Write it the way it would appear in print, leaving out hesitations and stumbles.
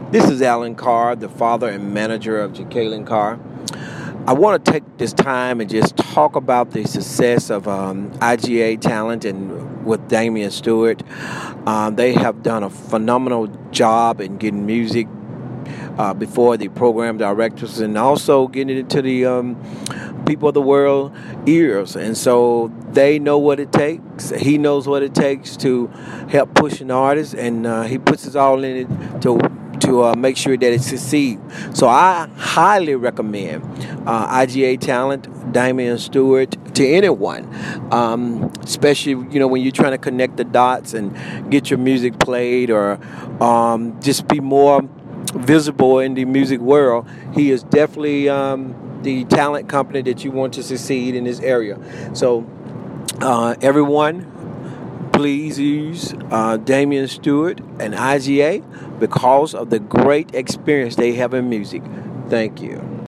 This is Alan Carr, the father and manager of Jacqueline Carr. I want to take this time and just talk about the success of IGA Talent and with Damian Stewart. They have done a phenomenal job in getting music before the program directors and also getting it into the people of the world ears. And so they know what it takes. He knows what it takes to help push an artist, and he puts his all in it to make sure that it succeeds. So I highly recommend IGA Talent, Damian Stewart, to anyone, especially when you're trying to connect the dots and get your music played or just be more visible in the music world. He is definitely the talent company that you want to succeed in this area. So everyone, please use Damian Stewart and IGA because of the great experience they have in music. Thank you.